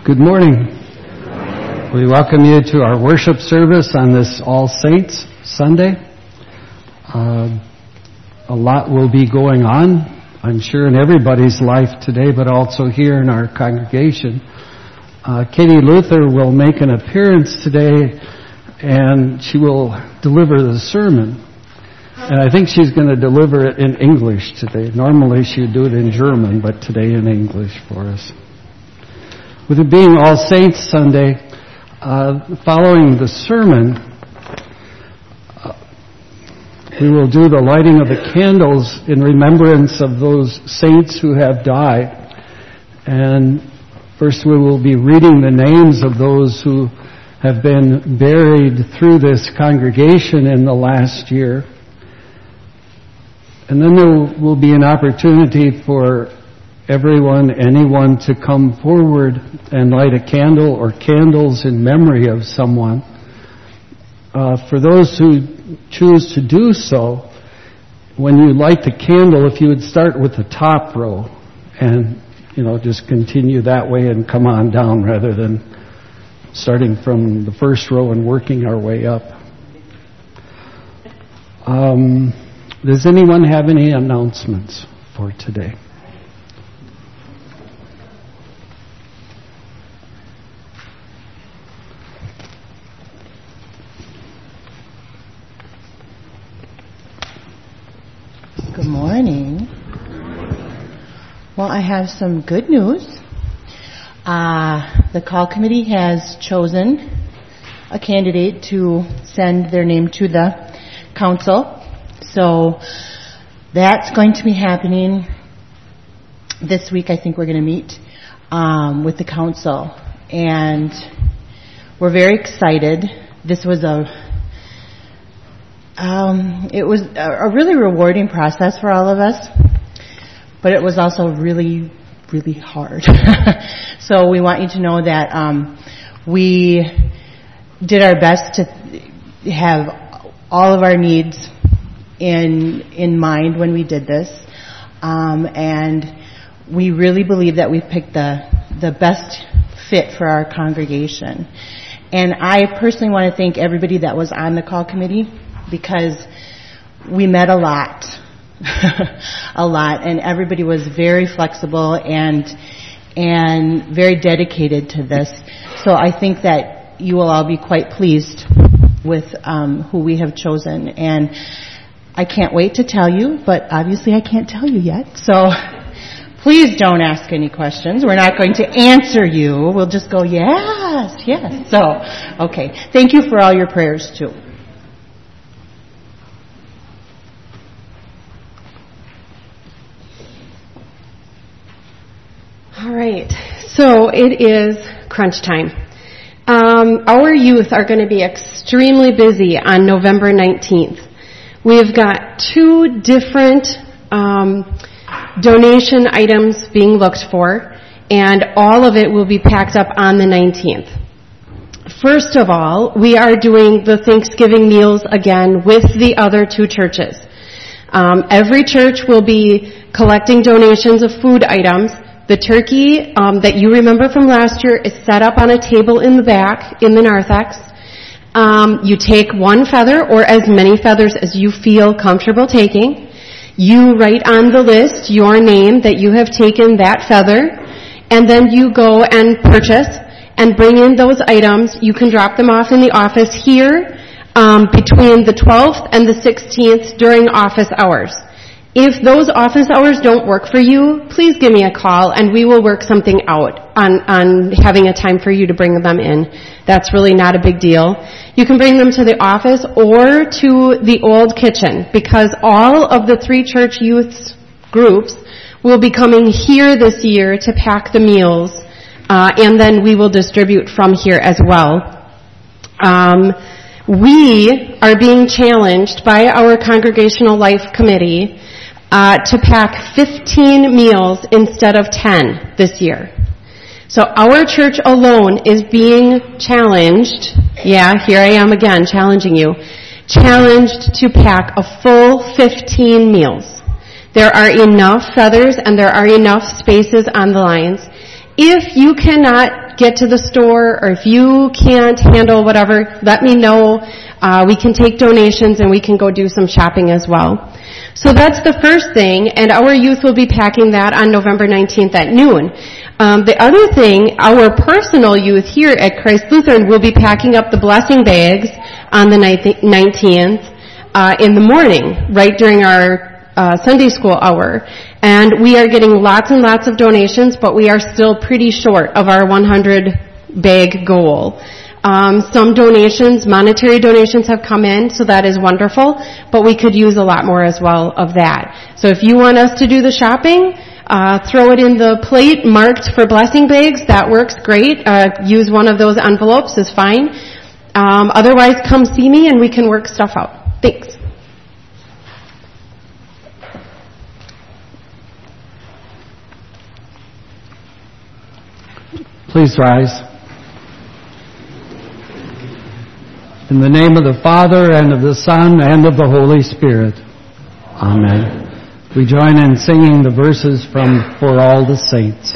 Good morning. We welcome you to our worship service on this All Saints Sunday. A lot will be going on, I'm sure, in everybody's life today, but also here in our congregation. Katie Luther will make an appearance today, and she will deliver the sermon. And I think she's going to deliver it in English today. Normally she would do it in German, but today in English for us. With it being All Saints Sunday, following the sermon, we will do the lighting of the candles in remembrance of those saints who have died. And first we will be reading the names of those who have been buried through this congregation in the last year. And then there will be an opportunity for anyone to come forward and light a candle or candles in memory of someone. For those who choose to do so, when you light the candle, if you would start with the top row and, just continue that way and come on down rather than starting from the first row and working our way up. Does anyone have any announcements for today? Good morning. Well, I have some good news. The call committee has chosen a candidate to send their name to the council. So that's going to be happening this week. I think we're going to meet with the council, and we're very excited. This was it was a really rewarding process for all of us, but it was also really, really hard. So we want you to know that we did our best to have all of our needs in mind when we did this, and we really believe that we've picked the best fit for our congregation. And I personally want to thank everybody that was on the call committee, because we met a lot, and everybody was very flexible and very dedicated to this. So I think that you will all be quite pleased with who we have chosen, and I can't wait to tell you, but obviously I can't tell you yet. So please don't ask any questions. We're not going to answer you. We'll just go, yes. So, okay. Thank you for all your prayers too. All right, so it is crunch time. Our youth are going to be extremely busy on November 19th. We've got 2 different donation items being looked for, and all of it will be packed up on the 19th. First of all, we are doing the Thanksgiving meals again with the other 2 churches. Every church will be collecting donations of food items. The turkey that you remember from last year is set up on a table in the back in the narthex. You take 1 feather or as many feathers as you feel comfortable taking. You write on the list your name that you have taken that feather, and then you go and purchase and bring in those items. You can drop them off in the office here between the 12th and the 16th during office hours. If those office hours don't work for you, please give me a call and we will work something out on having a time for you to bring them in. That's really not a big deal. You can bring them to the office or to the old kitchen, because all of the 3 church youth groups will be coming here this year to pack the meals, and then we will distribute from here as well. We are being challenged by our Congregational Life Committee to pack 15 meals instead of 10 this year. So our church alone is being challenged. Yeah, here I am again challenging you. Challenged to pack a full 15 meals. There are enough feathers and there are enough spaces on the lines. If you cannot get to the store, or if you can't handle whatever, let me know. We can take donations and we can go do some shopping as well. So that's the first thing, and our youth will be packing that on November 19th at noon. The other thing, our personal youth here at Christ Lutheran will be packing up the blessing bags on the 19th in the morning, right during our Sunday school hour. And we are getting lots and lots of donations, but we are still pretty short of our 100 bag goal. Some donations, monetary donations have come in, so that is wonderful, but we could use a lot more as well of that. So if you want us to do the shopping, throw it in the plate marked for blessing bags. That works great. Use one of those envelopes is fine. Otherwise, come see me and we can work stuff out. Thanks. Please rise. In the name of the Father, and of the Son, and of the Holy Spirit. Amen. We join in singing the verses from For All the Saints.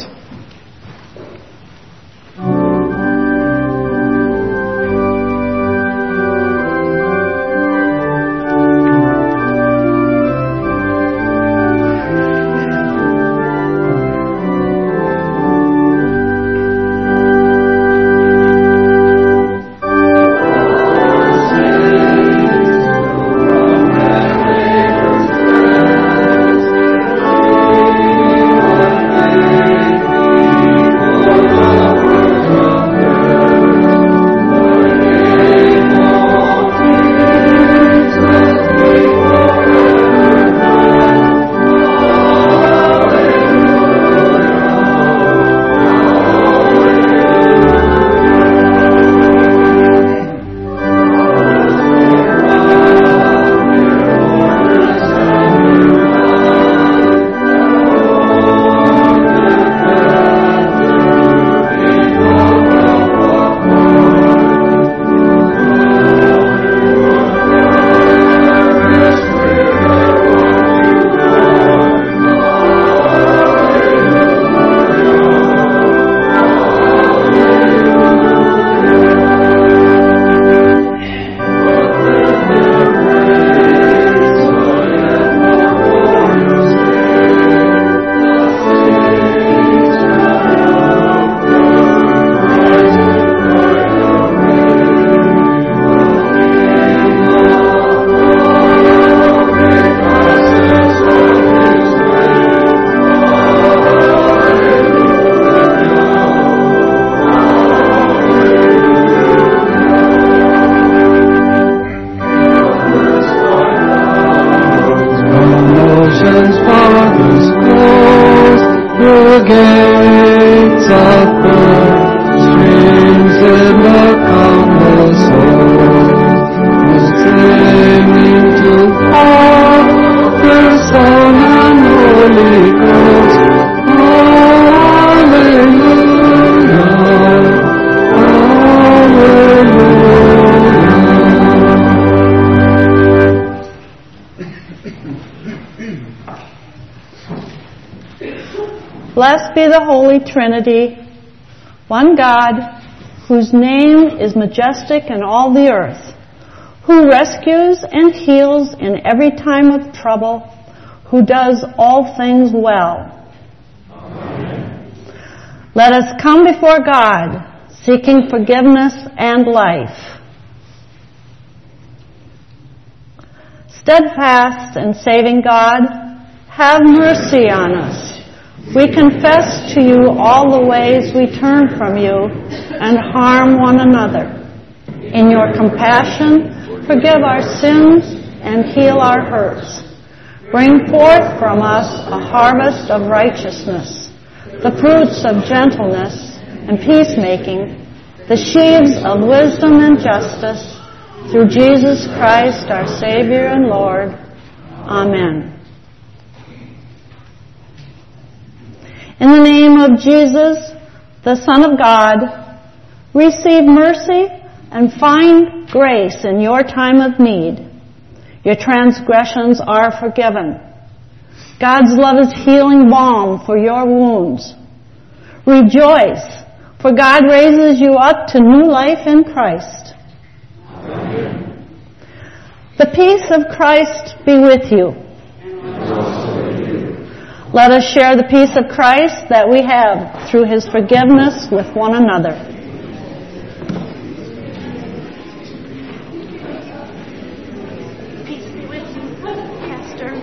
Blessed be the Holy Trinity, one God, whose name is majestic in all the earth, who rescues and heals in every time of trouble, who does all things well. Amen. Let us come before God, seeking forgiveness and life. Steadfast and saving God, have mercy on us. We confess to you all the ways we turn from you and harm one another. In your compassion, forgive our sins and heal our hurts. Bring forth from us a harvest of righteousness, the fruits of gentleness and peacemaking, the sheaves of wisdom and justice, through Jesus Christ, our Savior and Lord. Amen. In the name of Jesus, the Son of God, receive mercy and find grace in your time of need. Your transgressions are forgiven. God's love is healing balm for your wounds. Rejoice, For God raises you up to new life in Christ. Amen. The peace of Christ be with you. And also with you. Let us share the peace of Christ that we have through His forgiveness with one another. Peace be with you, Pastor.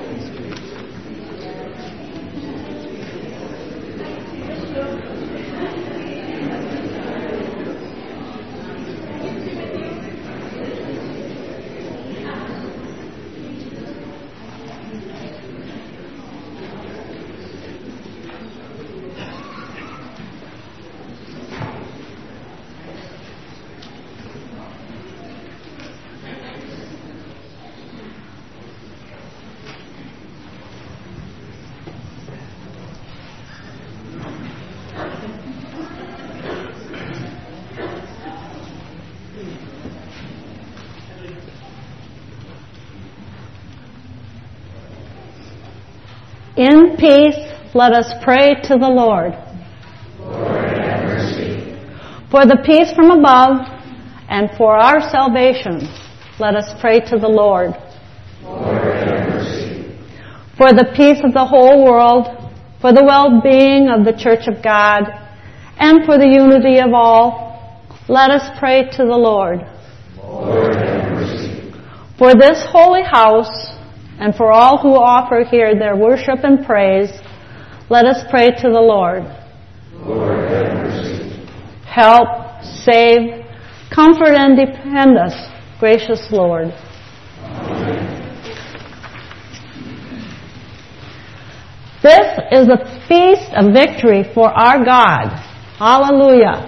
In peace, let us pray to the Lord. Lord, have mercy. For the peace from above and for our salvation, let us pray to the Lord. Lord, have mercy. For the peace of the whole world, for the well-being of the Church of God, and for the unity of all, let us pray to the Lord. Lord, have mercy. For this holy house, and for all who offer here their worship and praise, let us pray to the Lord. Lord, have mercy. Help, save, comfort, and defend us, gracious Lord. This is a feast of victory for our God. Hallelujah.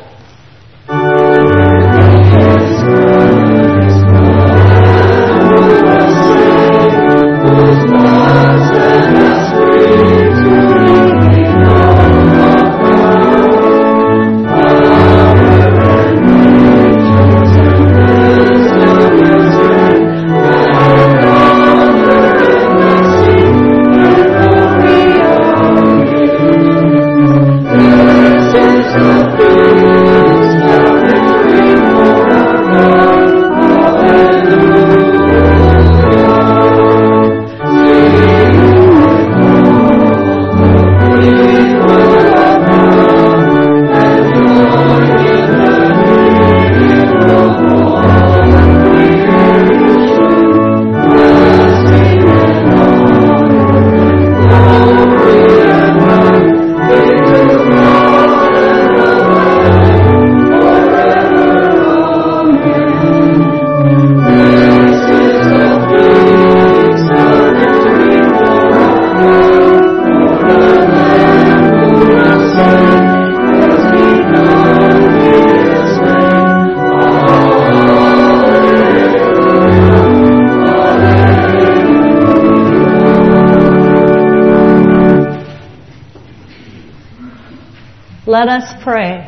Let us pray.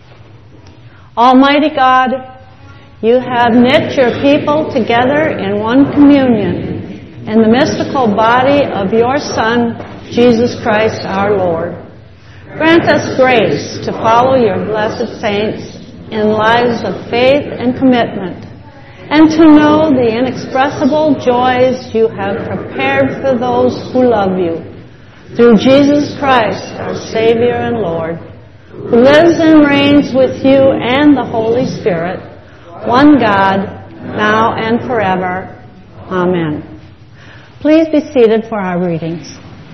Almighty God, you have knit your people together in one communion in the mystical body of your Son, Jesus Christ our Lord. Grant us grace to follow your blessed saints in lives of faith and commitment, and to know the inexpressible joys you have prepared for those who love you. Through Jesus Christ, our Savior and Lord, who lives and reigns with you and the Holy Spirit, one God, now and forever. Amen. Please be seated for our readings.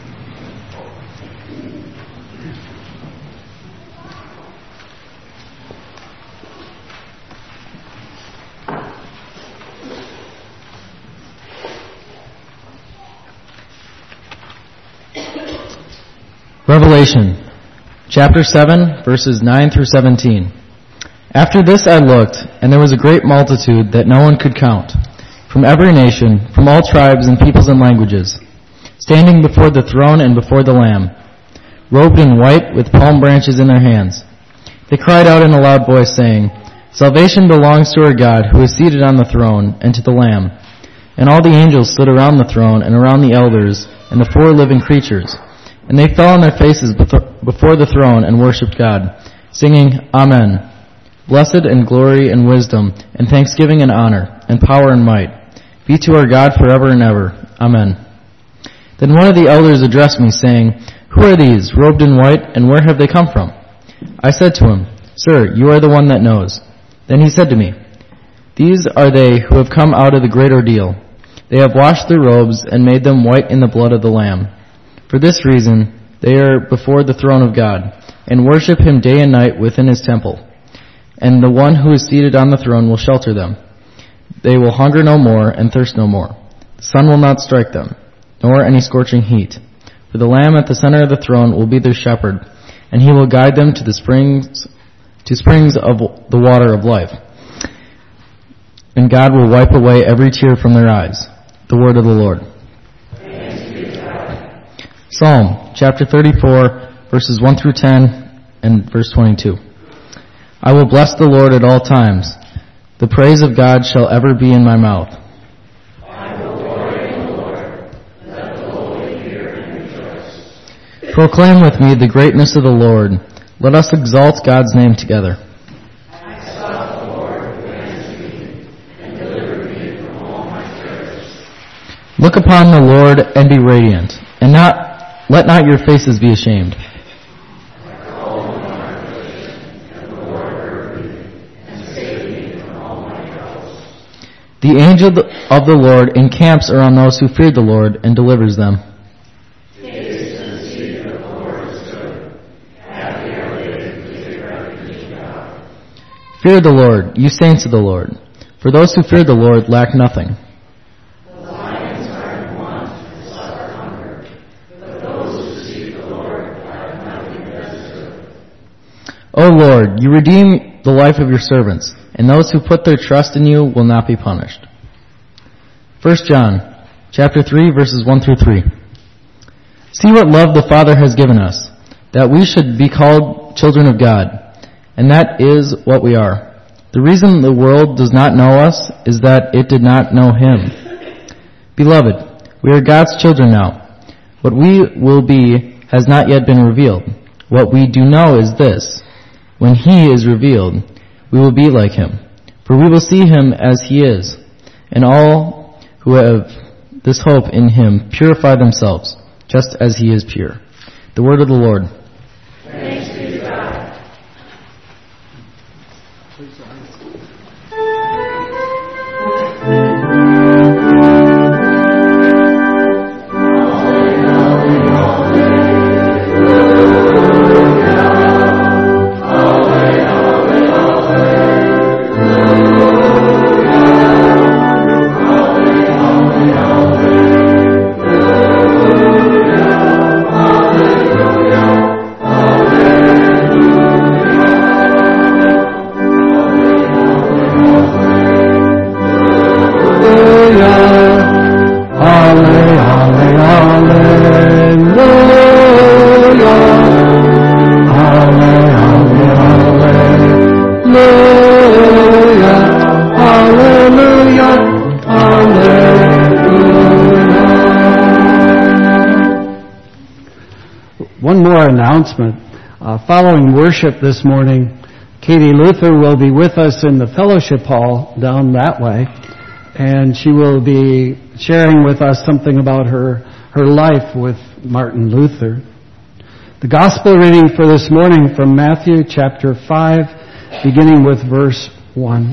Revelation, chapter 7, verses 9 through 17. After this I looked, and there was a great multitude that no one could count, from every nation, from all tribes and peoples and languages, standing before the throne and before the Lamb, robed in white with palm branches in their hands. They cried out in a loud voice, saying, Salvation belongs to our God, who is seated on the throne, and to the Lamb. And all the angels stood around the throne and around the elders and the 4 living creatures. And they fell on their faces before the throne and worshipped God, singing, Amen. Blessed and glory and wisdom and thanksgiving and honor and power and might be to our God forever and ever. Amen. Then one of the elders addressed me, saying, Who are these, robed in white, and where have they come from? I said to him, Sir, you are the one that knows. Then he said to me, These are they who have come out of the great ordeal. They have washed their robes and made them white in the blood of the Lamb. For this reason, they are before the throne of God, and worship him day and night within his temple. And the one who is seated on the throne will shelter them. They will hunger no more and thirst no more. The sun will not strike them, nor any scorching heat. For the Lamb at the center of the throne will be their shepherd, and he will guide them to springs of the water of life. And God will wipe away every tear from their eyes. The word of the Lord. Psalm chapter 34, verses 1 through 10, and verse 22. I will bless the Lord at all times. The praise of God shall ever be in my mouth. I will glory in the Lord. Let the lowly hear and rejoice. Proclaim with me the greatness of the Lord. Let us exalt God's name together. I sought the Lord who answered me and delivered me from all my terrors. Look upon the Lord and be radiant, and let not your faces be ashamed. The angel of the Lord encamps around those who fear the Lord and delivers them. Taste and see that the Lord is good. Happy are they who take refuge in God. Fear the Lord, you saints of the Lord, for those who fear the Lord lack nothing. The lions are in want and suffer hunger, but those who seek the Lord have nothing destitute. O Lord, you redeem the life of your servants, and those who put their trust in you will not be punished. 1 John chapter 3, verses 1 through 3. See what love the Father has given us, that we should be called children of God, and that is what we are. The reason the world does not know us is that it did not know him. Beloved, we are God's children now. What we will be has not yet been revealed. What we do know is this: when he is revealed, we will be like him, for we will see him as he is. And all who have this hope in him purify themselves, just as he is pure. The word of the Lord. Thanks be to God. One more announcement. Following worship this morning, Katie Luther will be with us in the fellowship hall down that way, and she will be sharing with us something about her life with Martin Luther. The gospel reading for this morning from Matthew chapter 5, beginning with verse 1.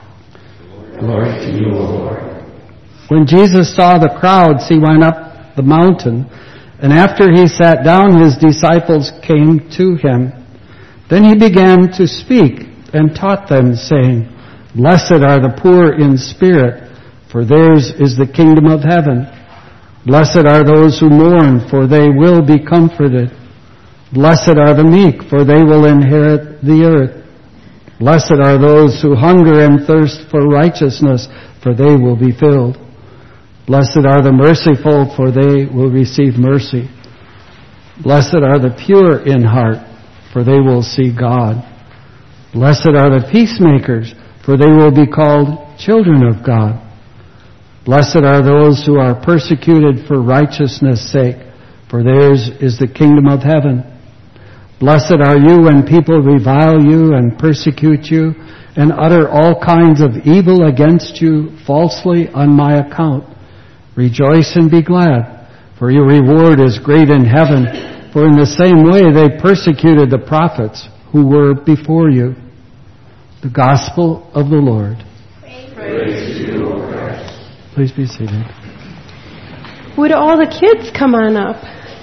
Glory to you, O Lord. When Jesus saw the crowds, he went up the mountain, and after he sat down, his disciples came to him. Then he began to speak and taught them, saying, Blessed are the poor in spirit, for theirs is the kingdom of heaven. Blessed are those who mourn, for they will be comforted. Blessed are the meek, for they will inherit the earth. Blessed are those who hunger and thirst for righteousness, for they will be filled. Blessed are the merciful, for they will receive mercy. Blessed are the pure in heart, for they will see God. Blessed are the peacemakers, for they will be called children of God. Blessed are those who are persecuted for righteousness' sake, for theirs is the kingdom of heaven. Blessed are you when people revile you and persecute you and utter all kinds of evil against you falsely on my account. Rejoice and be glad, for your reward is great in heaven, for in the same way they persecuted the prophets who were before you. The Gospel of the Lord. Praise to you, O Christ. Please be seated. Would all the kids come on up?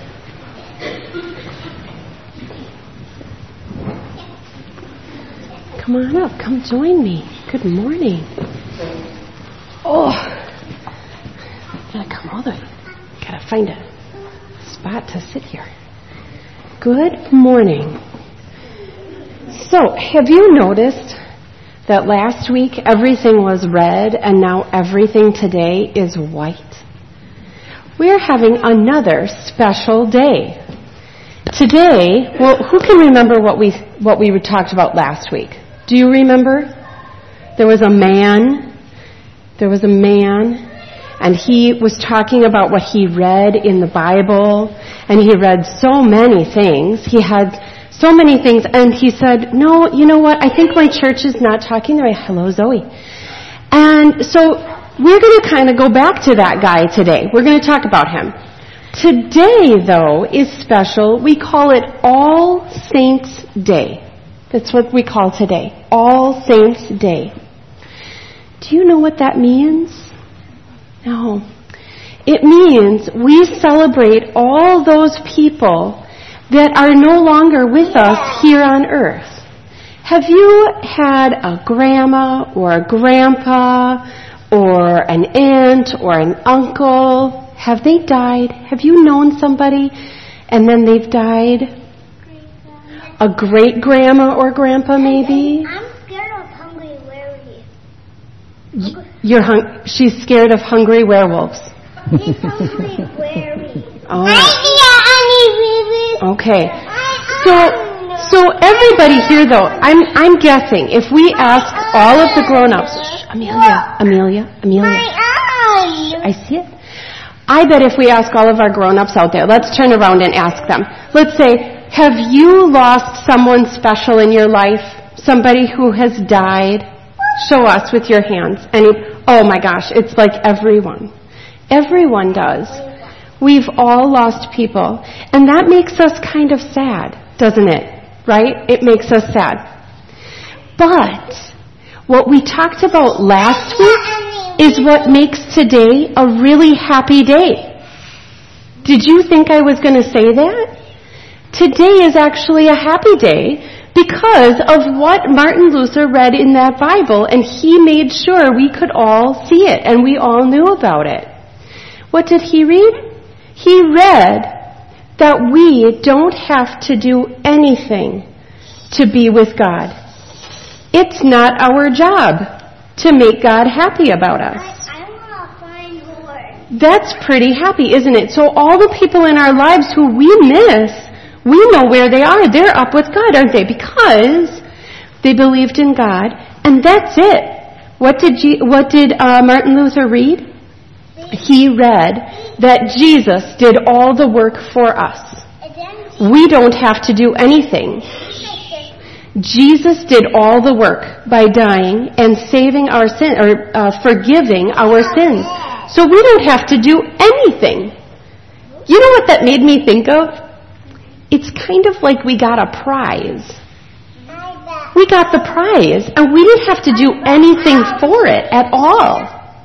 Come on up. Come join me. Good morning. Oh, gotta come all the way. Gotta find a spot to sit here. Good morning. So, have you noticed that last week everything was red and now everything today is white? We're having another special day. Today, well, who can remember what we talked about last week? Do you remember? There was a man, and he was talking about what he read in the Bible, and he read so many things. He had so many things, and he said, no, you know what, I think my church is not talking the right. Hello, Zoe. And so we're going to kind of go back to that guy today. We're going to talk about him. Today, though, is special. We call it All Saints Day. That's what we call today, All Saints Day. Do you know what that means? No. It means we celebrate all those people that are no longer with us here on earth. Have you had a grandma or a grandpa or an aunt or an uncle? Have they died? Have you known somebody and then they've died? A great-grandma or grandpa, maybe? I'm scared of hungry werewolves. She's scared of hungry werewolves. He's hungry werewolf. Oh. I Okay. So everybody here, though, I'm guessing if we ask all of the grown-ups, Amelia. I see it. I bet if we ask all of our grown-ups out there, let's turn around and ask them. Let's say, have you lost someone special in your life? Somebody who has died? Show us with your hands. Oh my gosh, it's like everyone. Everyone does. We've all lost people. And that makes us kind of sad, doesn't it? Right? It makes us sad. But what we talked about last week is what makes today a really happy day. Did you think I was going to say that? Today is actually a happy day because of what Martin Luther read in that Bible, and he made sure we could all see it and we all knew about it. What did he read? He read that we don't have to do anything to be with God. It's not our job to make God happy about us. want to find more. That's pretty happy, isn't it? So all the people in our lives who we miss, we know where they are. They're up with God, aren't they? Because they believed in God, and that's it. What did Martin Luther read? He read that Jesus did all the work for us. We don't have to do anything. Jesus did all the work by dying and saving our sin, or forgiving our sins. So we don't have to do anything. You know what that made me think of? It's kind of like we got a prize. We got the prize, and we didn't have to do anything for it at all.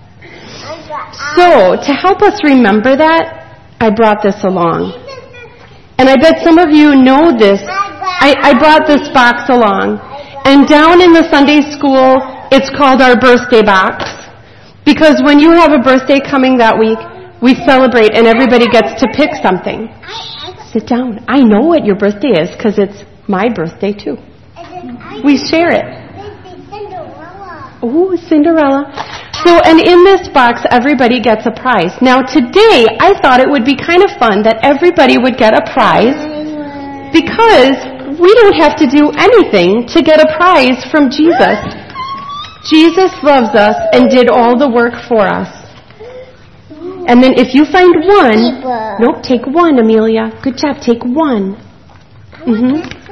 So, to help us remember that, I brought this along. And I bet some of you know this. I brought this box along. And down in the Sunday school, it's called our birthday box. Because when you have a birthday coming that week, we celebrate and everybody gets to pick something. Sit down. I know what your birthday is because it's my birthday too. We share it. Oh, Cinderella. So, and in this box, everybody gets a prize. Now today, I thought it would be kind of fun that everybody would get a prize because we don't have to do anything to get a prize from Jesus. Jesus loves us and did all the work for us. And then if you find one, nope, take one, Amelia. Good job, take one.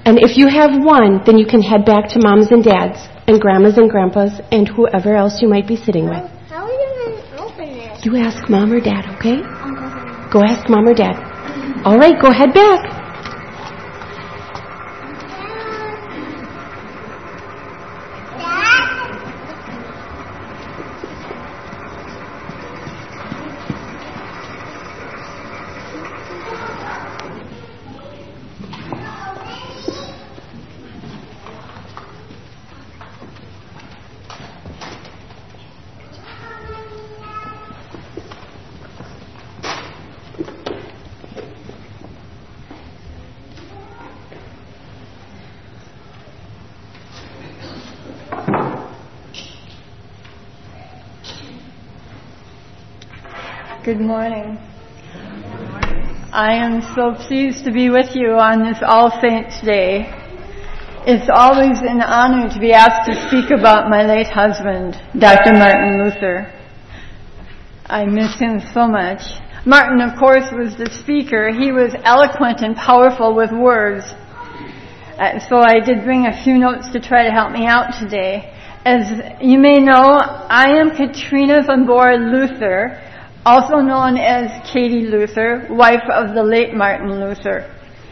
And if you have one, then you can head back to moms and dads and grandmas and grandpas and whoever else you might be sitting with. How are you going to open this? You ask mom or dad, okay? Go ask mom or dad. All right, go head back. Good morning. I am so pleased to be with you on this All Saints' Day. It's always an honor to be asked to speak about my late husband, Dr. Martin Luther. I miss him so much. Martin, of course, was the speaker. He was eloquent and powerful with words. So I did bring a few notes to try to help me out today. As you may know, I am Katrina von Boer Luther, also known as Katie Luther, wife of the late Martin Luther.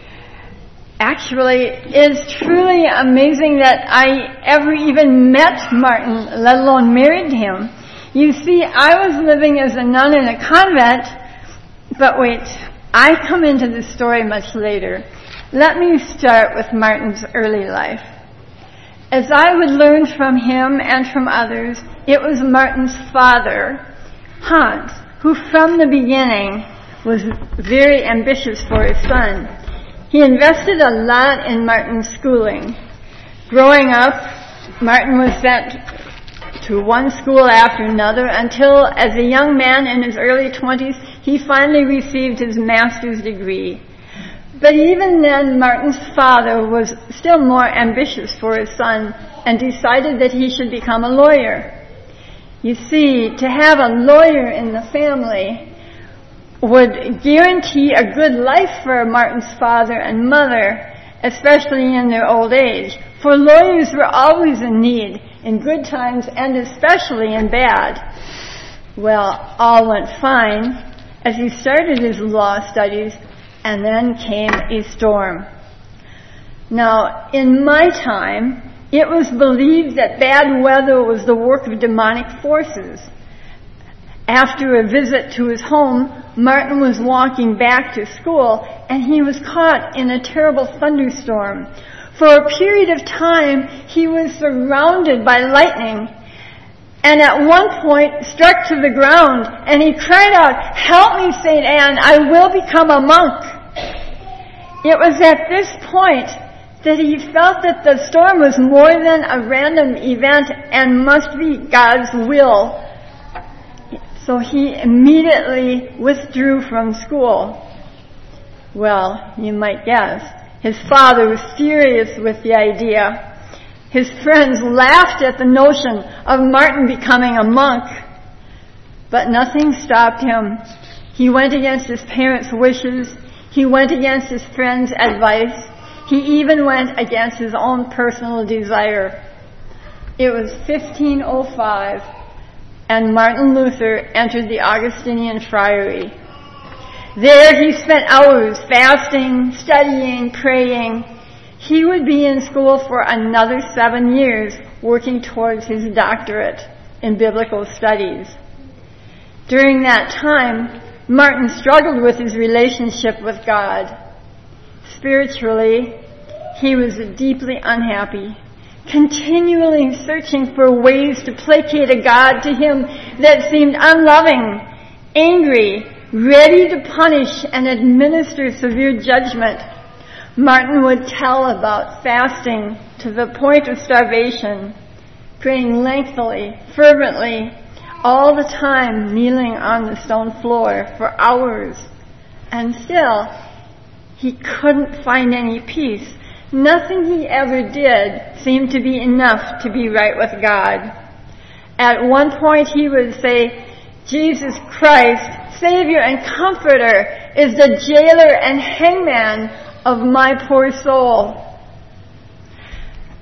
Actually, it's truly amazing that I ever even met Martin, let alone married him. You see, I was living as a nun in a convent, but wait, I come into this story much later. Let me start with Martin's early life. As I would learn from him and from others, it was Martin's father, Hans, who from the beginning was very ambitious for his son. He invested a lot in Martin's schooling. Growing up, Martin was sent to one school after another until, as a young man in his early 20s, he finally received his master's degree. But even then, Martin's father was still more ambitious for his son and decided that he should become a lawyer. You see, to have a lawyer in the family would guarantee a good life for Martin's father and mother, especially in their old age. For lawyers were always in need, in good times and especially in bad. Well, all went fine as he started his law studies, and then came a storm. Now, in my time, it was believed that bad weather was the work of demonic forces. After a visit to his home, Martin was walking back to school, and he was caught in a terrible thunderstorm. For a period of time, he was surrounded by lightning, and at one point struck to the ground, and he cried out, "Help me, St. Anne, I will become a monk." It was at this point that he felt that the storm was more than a random event and must be God's will. So he immediately withdrew from school. Well, you might guess, his father was furious with the idea. His friends laughed at the notion of Martin becoming a monk, but nothing stopped him. He went against his parents' wishes. He went against his friends' advice. He even went against his own personal desire. It was 1505, and Martin Luther entered the Augustinian friary. There he spent hours fasting, studying, praying. He would be in school for another 7 years, working towards his doctorate in biblical studies. During that time, Martin struggled with his relationship with God. Spiritually, he was deeply unhappy, continually searching for ways to placate a God to him that seemed unloving, angry, ready to punish and administer severe judgment. Martin would tell about fasting to the point of starvation, praying lengthily, fervently, all the time kneeling on the stone floor for hours. And still, he couldn't find any peace. Nothing he ever did seemed to be enough to be right with God. At one point he would say, "Jesus Christ, Savior and Comforter, is the jailer and hangman of my poor soul."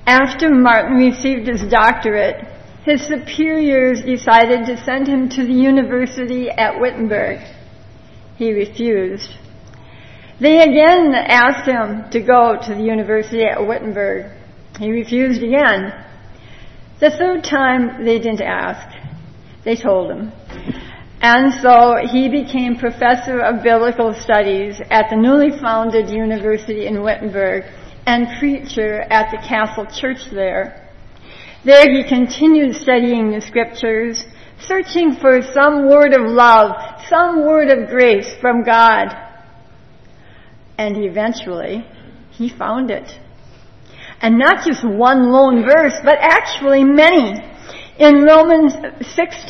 After Martin received his doctorate, his superiors decided to send him to the university at Wittenberg. He refused. They again asked him to go to the university at Wittenberg. He refused again. The third time, they didn't ask. They told him. And so he became professor of biblical studies at the newly founded university in Wittenberg and preacher at the Castle Church there. There he continued studying the scriptures, searching for some word of love, some word of grace from God. And eventually, he found it. And not just one lone verse, but actually many. In Romans 6,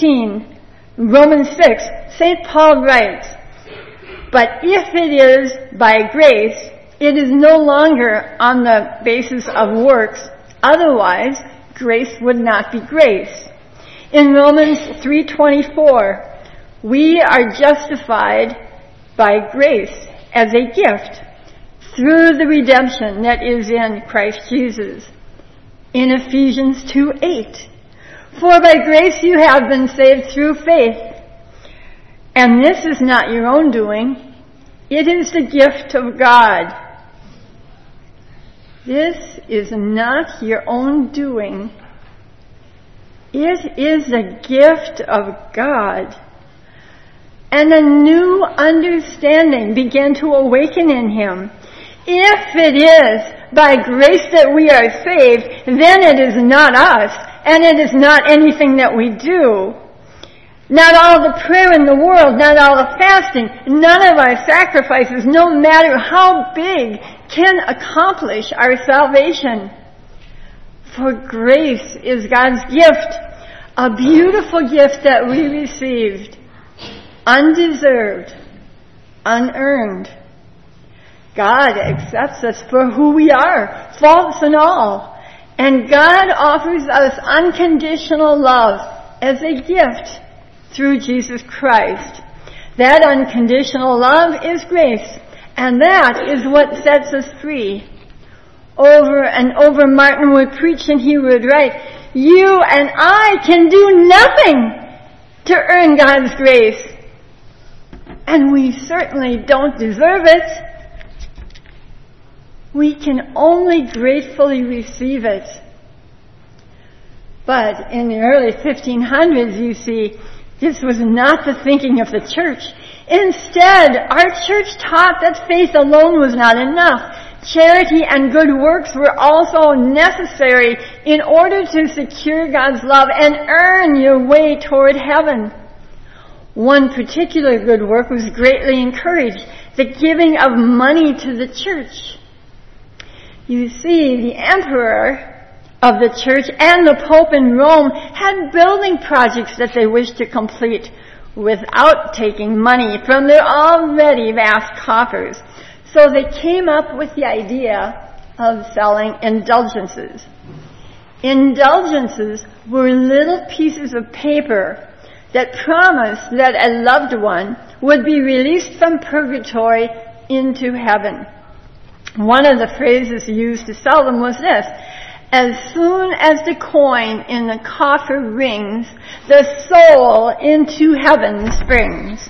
St. Paul writes, "But if it is by grace, it is no longer on the basis of works. Otherwise, grace would not be grace." In Romans 3:24, we are justified by grace as a gift through the redemption that is in Christ Jesus. In Ephesians 2:8, "For by grace you have been saved through faith. And this is not your own doing. It is the gift of God." This is not your own doing. It is the gift of God. And a new understanding began to awaken in him. If it is by grace that we are saved, then it is not us, and it is not anything that we do. Not all the prayer in the world, not all the fasting, none of our sacrifices, no matter how big, can accomplish our salvation. For grace is God's gift, a beautiful gift that we received, undeserved, unearned. God accepts us for who we are, faults and all. And God offers us unconditional love as a gift through Jesus Christ. That unconditional love is grace, and that is what sets us free. Over and over, Martin would preach and he would write, "You and I can do nothing to earn God's grace, and we certainly don't deserve it. We can only gratefully receive it." But in the early 1500s, you see, this was not the thinking of the church. Instead, our church taught that faith alone was not enough. Charity and good works were also necessary in order to secure God's love and earn your way toward heaven. One particular good work was greatly encouraged, the giving of money to the church. You see, the emperor of the church and the Pope in Rome had building projects that they wished to complete without taking money from their already vast coffers. So they came up with the idea of selling indulgences. Indulgences were little pieces of paper that promised that a loved one would be released from purgatory into heaven. One of the phrases used to sell them was this: "As soon as the coin in the coffer rings, the soul into heaven springs."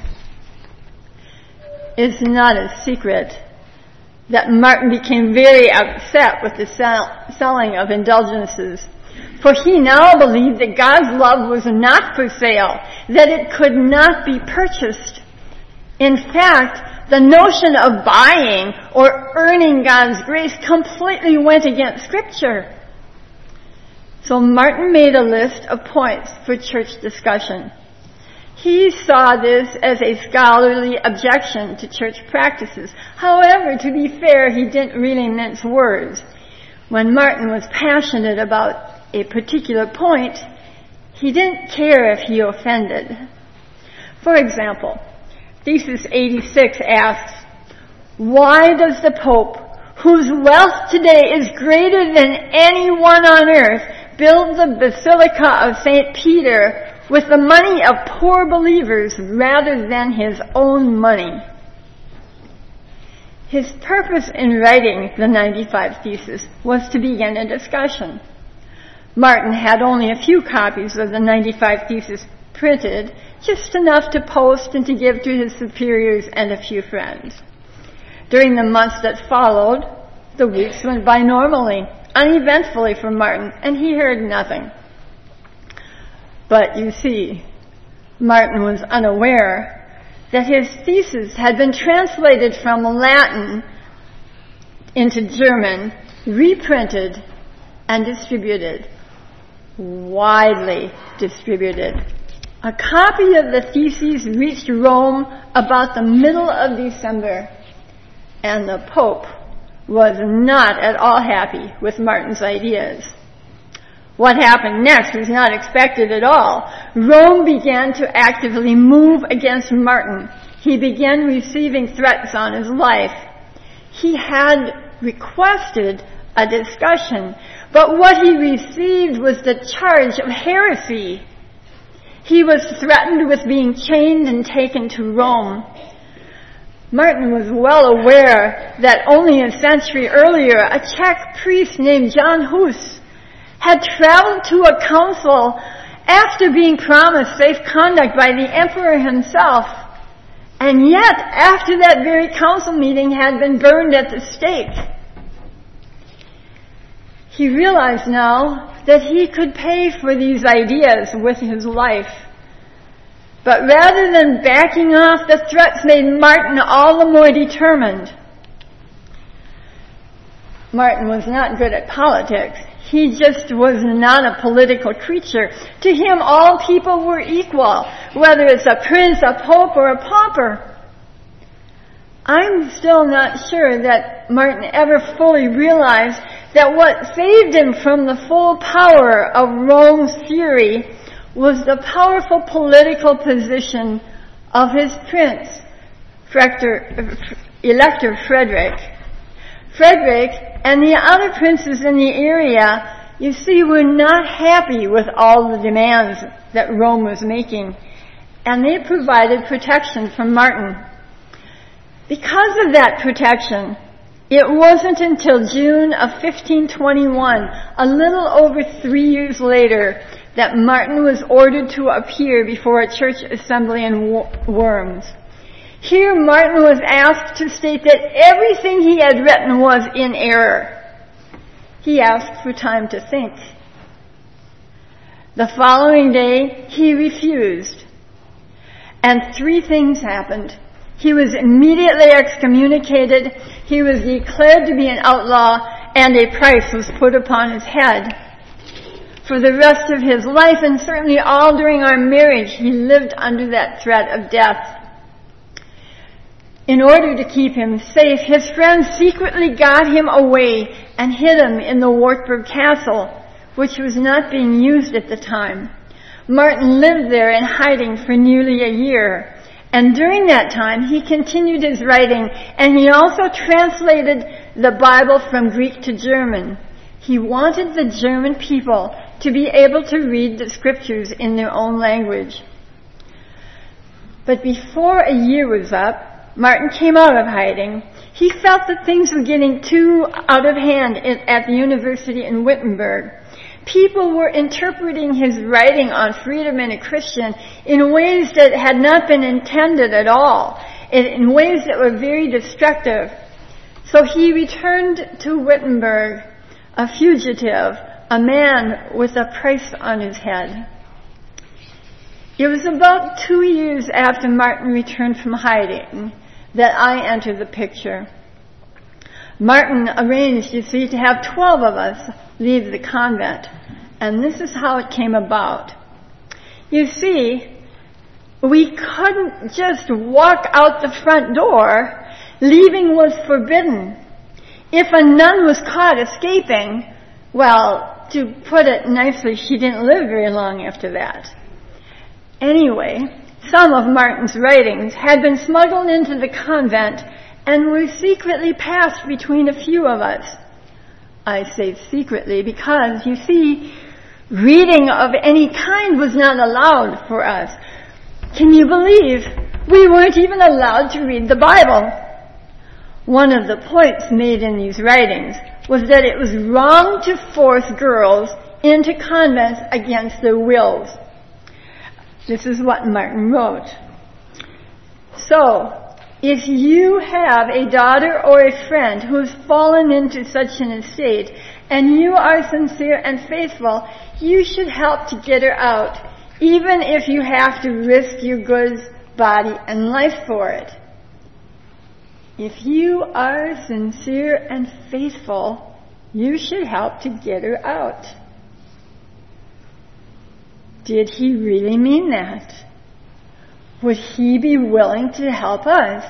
It's not a secret that Martin became very upset with the selling of indulgences, for he now believed that God's love was not for sale, that it could not be purchased. In fact, the notion of buying or earning God's grace completely went against Scripture. So Martin made a list of points for church discussion. He saw this as a scholarly objection to church practices. However, to be fair, he didn't really mince words. When Martin was passionate about a particular point, he didn't care if he offended. For example, Thesis 86 asks, "Why does the Pope, whose wealth today is greater than anyone on earth, build the Basilica of St. Peter with the money of poor believers rather than his own money?" His purpose in writing the 95 Theses was to begin a discussion. Martin had only a few copies of the 95 Theses printed, just enough to post and to give to his superiors and a few friends. During the months that followed, the weeks went by normally, uneventfully for Martin, and he heard nothing. But you see, Martin was unaware that his thesis had been translated from Latin into German, reprinted, and distributed. Widely distributed. A copy of the theses reached Rome about the middle of December, and the Pope was not at all happy with Martin's ideas. What happened next was not expected at all. Rome began to actively move against Martin. He began receiving threats on his life. He had requested a discussion, but what he received was the charge of heresy. He was threatened with being chained and taken to Rome. Martin was well aware that only a century earlier, a Czech priest named John Hus had traveled to a council after being promised safe conduct by the emperor himself, and yet after that very council meeting had been burned at the stake. He realized now that he could pay for these ideas with his life. But rather than backing off, the threats made Martin all the more determined. Martin was not good at politics. He just was not a political creature. To him, all people were equal, whether it's a prince, a pope, or a pauper. I'm still not sure that Martin ever fully realized that what saved him from the full power of Rome's fury was the powerful political position of his prince, Elector Frederick. Frederick and the other princes in the area, you see, were not happy with all the demands that Rome was making, and they provided protection from Martin. Because of that protection, it wasn't until June of 1521, a little over 3 years later, that Martin was ordered to appear before a church assembly in Worms. Here Martin was asked to state that everything he had written was in error. He asked for time to think. The following day, he refused. And 3 things happened. He was immediately excommunicated, he was declared to be an outlaw, and a price was put upon his head. For the rest of his life, and certainly all during our marriage, he lived under that threat of death. In order to keep him safe, his friends secretly got him away and hid him in the Wartburg Castle, which was not being used at the time. Martin lived there in hiding for nearly a year. And during that time, he continued his writing, and he also translated the Bible from Greek to German. He wanted the German people to be able to read the scriptures in their own language. But before a year was up, Martin came out of hiding. He felt that things were getting too out of hand at the university in Wittenberg. People were interpreting his writing on freedom and a Christian in ways that had not been intended at all, in ways that were very destructive. So he returned to Wittenberg, a fugitive, a man with a price on his head. It was about 2 years after Martin returned from hiding that I entered the picture. Martin arranged, you see, to have 12 of us leave the convent. And this is how it came about. You see, we couldn't just walk out the front door. Leaving was forbidden. If a nun was caught escaping, well, to put it nicely, she didn't live very long after that. Anyway, some of Martin's writings had been smuggled into the convent and were secretly passed between a few of us. I say secretly because, you see, reading of any kind was not allowed for us. Can you believe we weren't even allowed to read the Bible? One of the points made in these writings was that it was wrong to force girls into convents against their wills. This is what Martin wrote. So, if you have a daughter or a friend who has fallen into such an estate, and you are sincere and faithful, you should help to get her out, even if you have to risk your goods, body, and life for it. If you are sincere and faithful, you should help to get her out. Did he really mean that? Would he be willing to help us?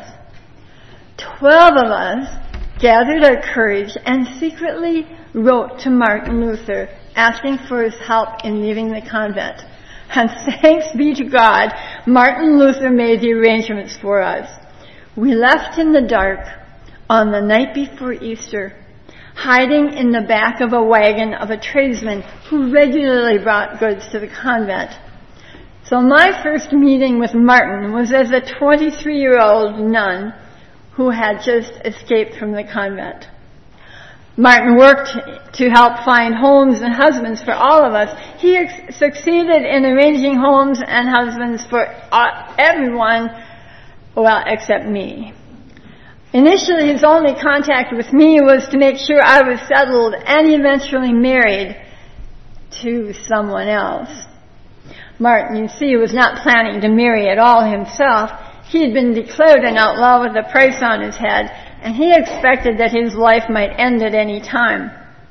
12 of us gathered our courage and secretly wrote to Martin Luther asking for his help in leaving the convent. And thanks be to God, Martin Luther made the arrangements for us. We left in the dark on the night before Easter, hiding in the back of a wagon of a tradesman who regularly brought goods to the convent. So my first meeting with Martin was as a 23-year-old nun who had just escaped from the convent. Martin worked to help find homes and husbands for all of us. He succeeded in arranging homes and husbands for everyone, well, except me. Initially, his only contact with me was to make sure I was settled and eventually married to someone else. Martin, you see, was not planning to marry at all himself. He had been declared an outlaw with a price on his head, and he expected that his life might end at any time.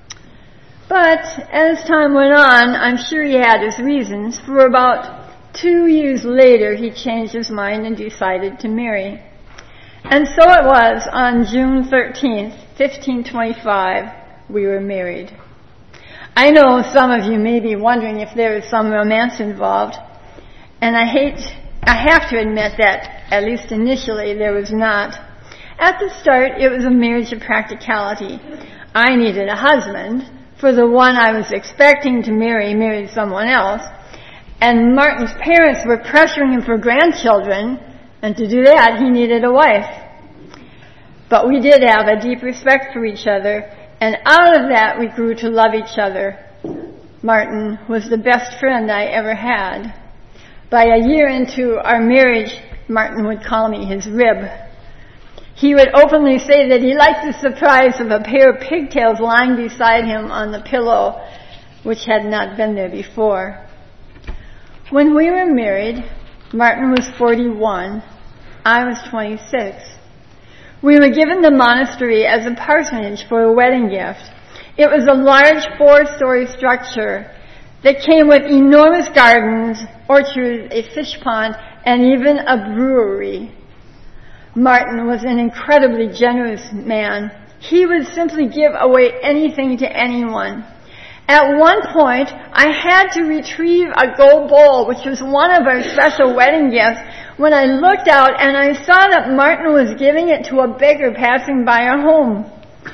But as time went on, I'm sure he had his reasons. For about 2 years later, he changed his mind and decided to marry. And so it was on June 13th, 1525, we were married. I know some of you may be wondering if there is some romance involved, and I have to admit that, at least initially, there was not. At the start, it was a marriage of practicality. I needed a husband, for the one I was expecting to marry married someone else, and Martin's parents were pressuring him for grandchildren, and to do that, he needed a wife. But we did have a deep respect for each other, and out of that we grew to love each other. Martin was the best friend I ever had. By a year into our marriage, Martin would call me his rib. He would openly say that he liked the surprise of a pair of pigtails lying beside him on the pillow, which had not been there before. When we were married, Martin was 41, I was 26. We were given the monastery as a parsonage for a wedding gift. It was a large 4-story structure that came with enormous gardens, orchards, a fish pond, and even a brewery. Martin was an incredibly generous man. He would simply give away anything to anyone. At one point, I had to retrieve a gold bowl, which was one of our special wedding gifts, when I looked out and I saw that Martin was giving it to a beggar passing by our home.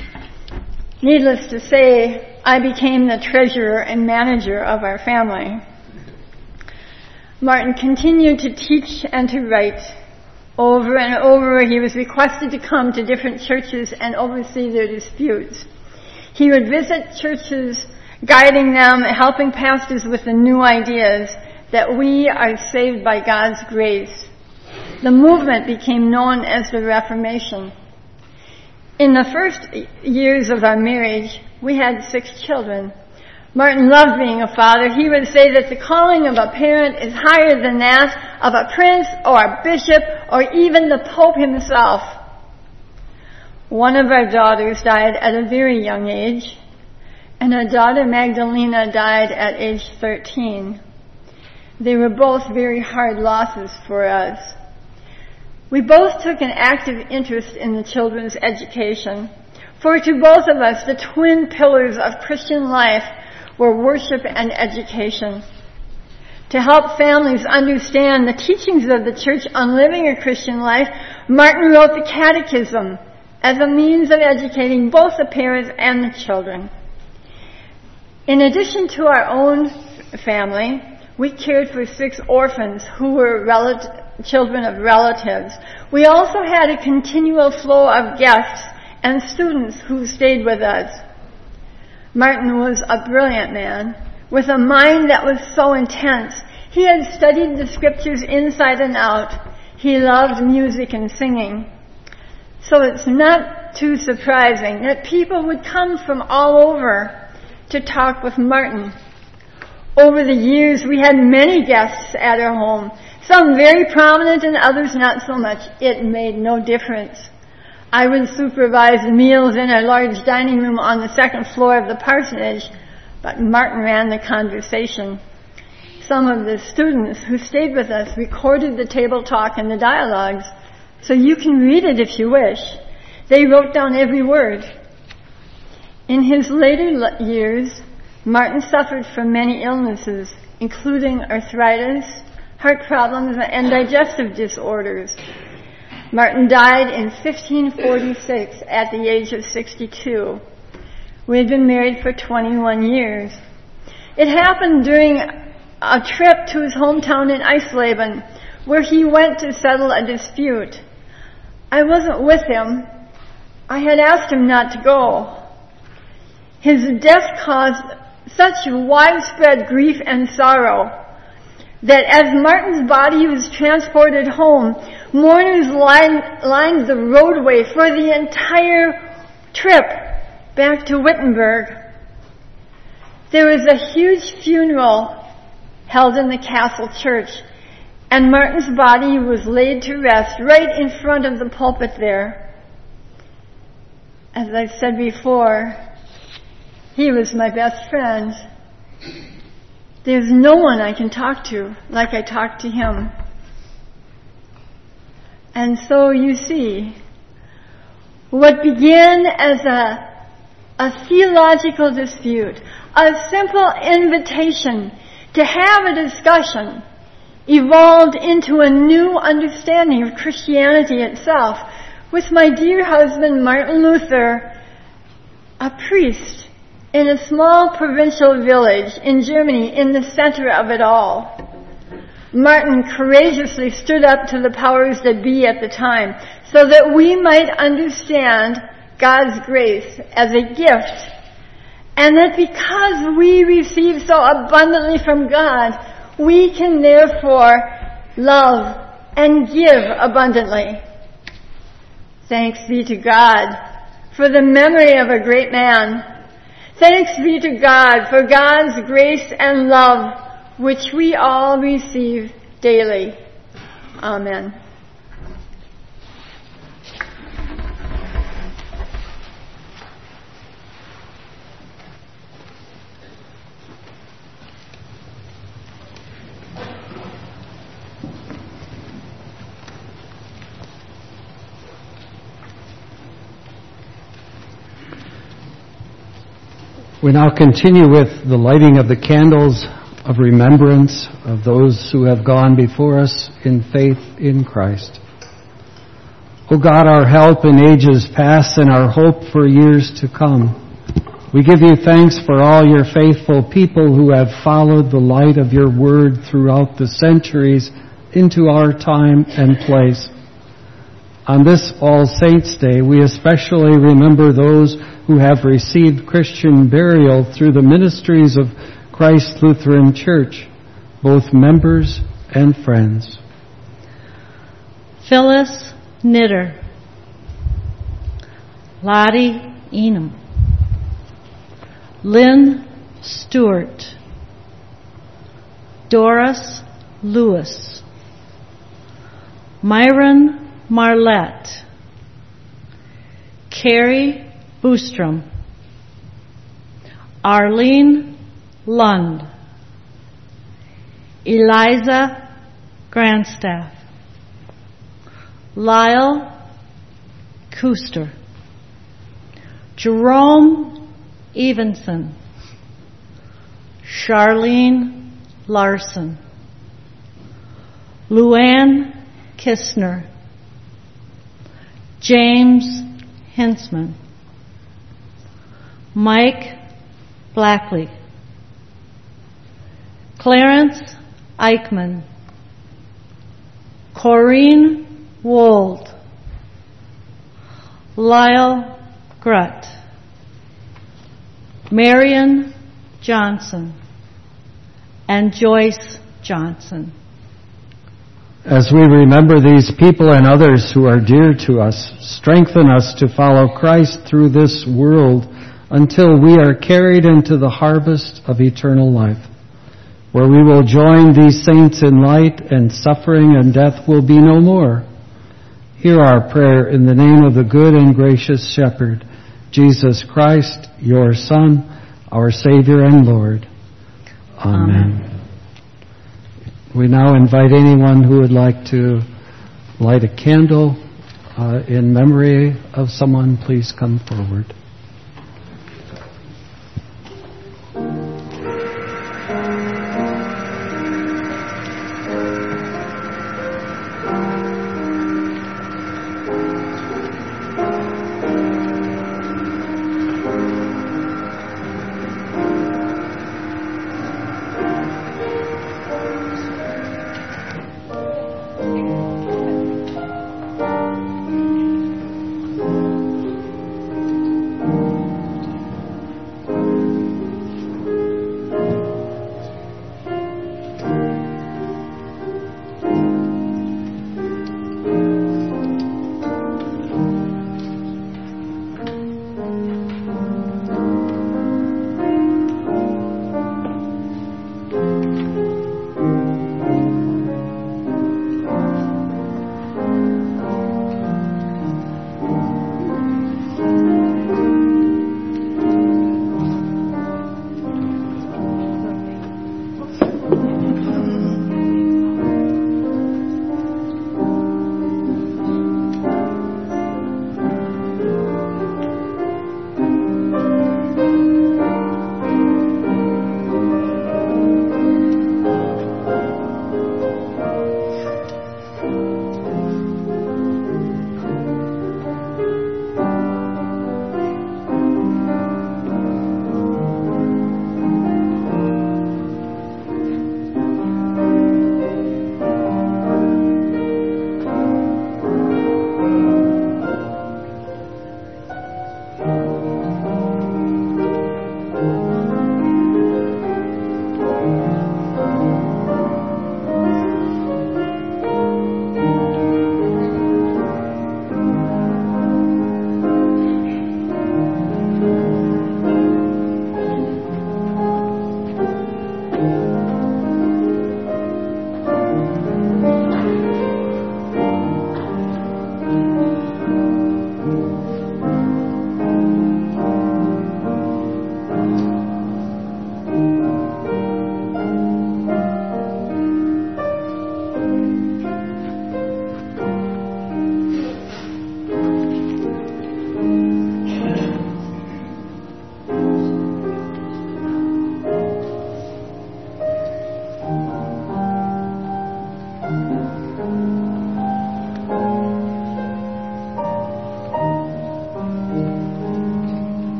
Needless to say, I became the treasurer and manager of our family. Martin continued to teach and to write. Over and over, he was requested to come to different churches and oversee their disputes. He would visit churches, guiding them, helping pastors with the new ideas that we are saved by God's grace. The movement became known as the Reformation. In the first years of our marriage, we had 6 children. Martin loved being a father. He would say that the calling of a parent is higher than that of a prince or a bishop or even the Pope himself. One of our daughters died at a very young age, and our daughter Magdalena died at age 13. They were both very hard losses for us. We both took an active interest in the children's education, for to both of us the twin pillars of Christian life were worship and education. To help families understand the teachings of the church on living a Christian life, Martin wrote the Catechism as a means of educating both the parents and the children. In addition to our own family, we cared for 6 orphans who were children of relatives. We also had a continual flow of guests and students who stayed with us. Martin was a brilliant man with a mind that was so intense. He had studied the scriptures inside and out. He loved music and singing. So it's not too surprising that people would come from all over to talk with Martin. Over the years, we had many guests at our home, some very prominent and others not so much. It made no difference. I would supervise meals in a large dining room on the second floor of the parsonage, but Martin ran the conversation. Some of the students who stayed with us recorded the table talk and the dialogues, so you can read it if you wish. They wrote down every word. In his later years, Martin suffered from many illnesses, including arthritis, heart problems, and digestive disorders. Martin died in 1546 at the age of 62. We had been married for 21 years. It happened during a trip to his hometown in Eisleben, where he went to settle a dispute. I wasn't with him. I had asked him not to go. His death caused such widespread grief and sorrow that as Martin's body was transported home, mourners lined the roadway for the entire trip back to Wittenberg. There was a huge funeral held in the castle church, and Martin's body was laid to rest right in front of the pulpit there. As I've said before, he was my best friend. There's no one I can talk to like I talked to him. And so you see, what began as a theological dispute, a simple invitation to have a discussion, evolved into a new understanding of Christianity itself, with my dear husband Martin Luther, a priest in a small provincial village in Germany in the center of it all. Martin courageously stood up to the powers that be at the time so that we might understand God's grace as a gift, and that because we receive so abundantly from God, we can therefore love and give abundantly. Thanks be to God for the memory of a great man. Thanks be to God for God's grace and love, which we all receive daily. Amen. We now continue with the lighting of the candles of remembrance of those who have gone before us in faith in Christ. O God, our help in ages past and our hope for years to come, we give you thanks for all your faithful people who have followed the light of your word throughout the centuries into our time and place. On this All Saints' Day, we especially remember those who have received Christian burial through the ministries of Christ Lutheran Church, both members and friends. Phyllis Knitter, Lottie Enum, Lynn Stewart, Doris Lewis, Myron Marlette, Carrie Boostrom, Arlene Lund, Eliza Grandstaff, Lyle Kuster, Jerome Evenson, Charlene Larson, Luann Kistner, James Hinsman, Mike Blackley, Clarence Eichmann, Corrine Wold, Lyle Grutt, Marion Johnson, and Joyce Johnson. As we remember these people and others who are dear to us, strengthen us to follow Christ through this world until we are carried into the harvest of eternal life, where we will join these saints in light and suffering and death will be no more. Hear our prayer in the name of the good and gracious Shepherd, Jesus Christ, your Son, our Savior and Lord. Amen. We now invite anyone who would like to light a candle in memory of someone, please come forward.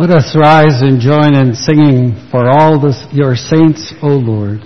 Let us rise and join in singing for all your saints, O Lord.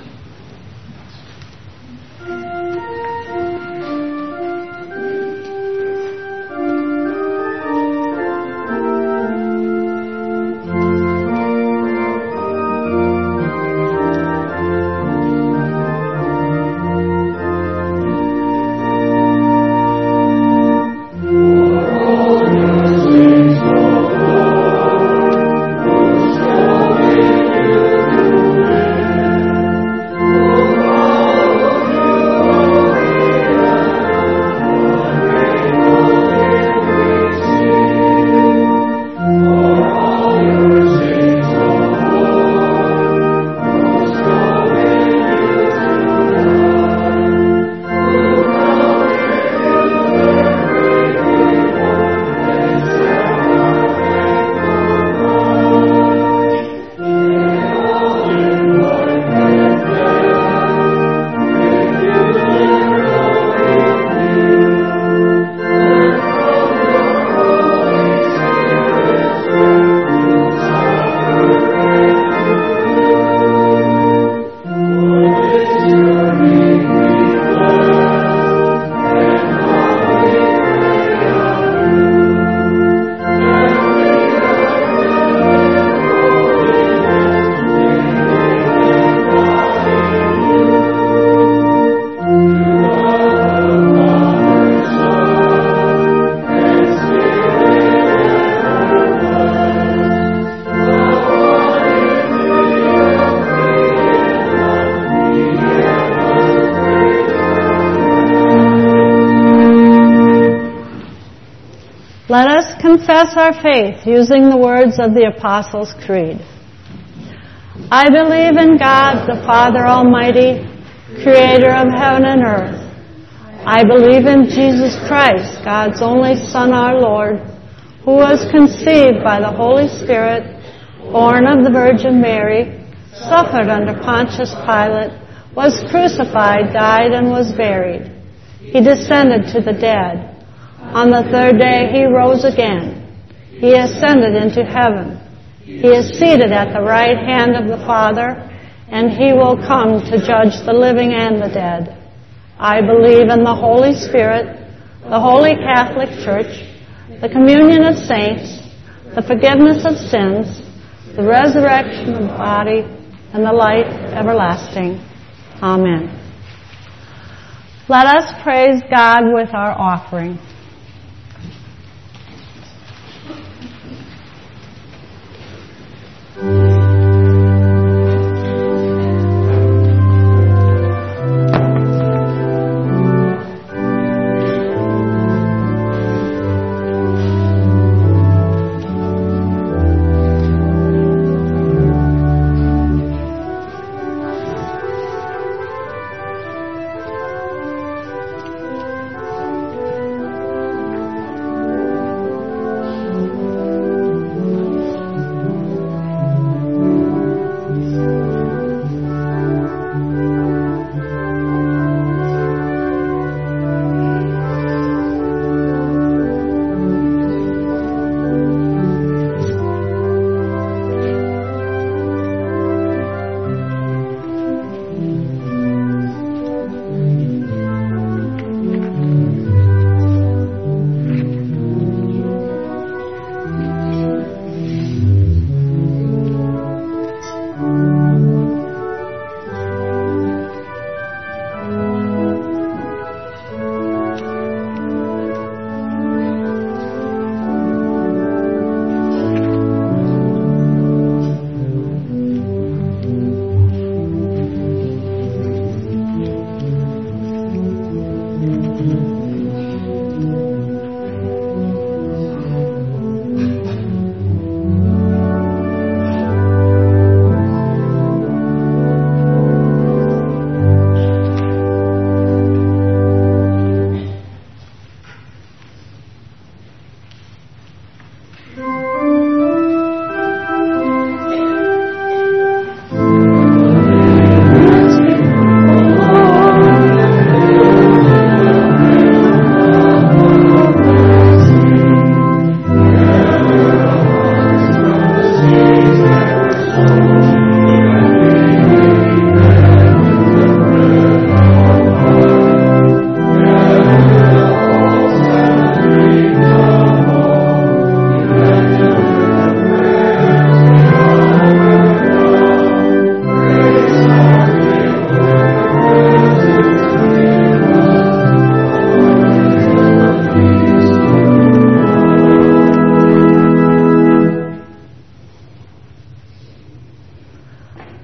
Let us confess our faith using the words of the Apostles' Creed. I believe in God, the Father Almighty, creator of heaven and earth. I believe in Jesus Christ, God's only Son, our Lord, who was conceived by the Holy Spirit, born of the Virgin Mary, suffered under Pontius Pilate, was crucified, died, and was buried. He descended to the dead. On the third day he rose again. He ascended into heaven. He is seated at the right hand of the Father, and he will come to judge the living and the dead. I believe in the Holy Spirit, the Holy Catholic Church, the communion of saints, the forgiveness of sins, the resurrection of the body, and the life everlasting. Amen. Let us praise God with our offering.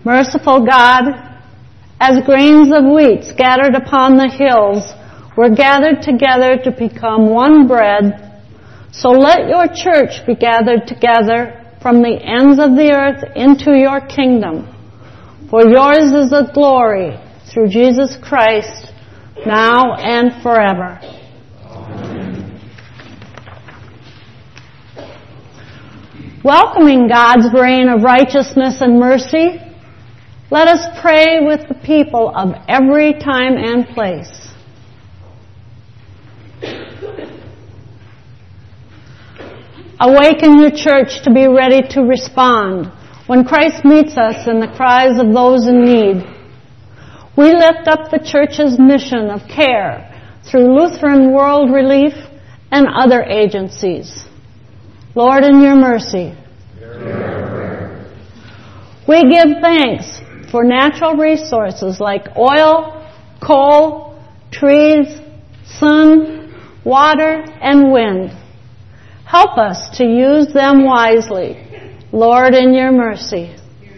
Merciful God, as grains of wheat scattered upon the hills were gathered together to become one bread, so let your church be gathered together from the ends of the earth into your kingdom. For yours is the glory through Jesus Christ, now and forever. Amen. Welcoming God's reign of righteousness and mercy, let us pray with the people of every time and place. Awaken your church to be ready to respond when Christ meets us in the cries of those in need. We lift up the church's mission of care through Lutheran World Relief and other agencies. Lord, in your mercy, we give thanks for natural resources like oil, coal, trees, sun, water, and wind. Help us to use them wisely, Lord, in your mercy.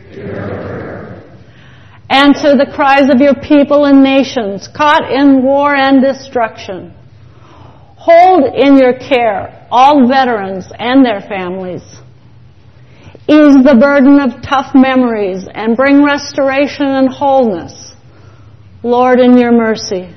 Answer the cries of your people and nations caught in war and destruction. Hold in your care all veterans and their families. Ease the burden of tough memories and bring restoration and wholeness, Lord, in your mercy.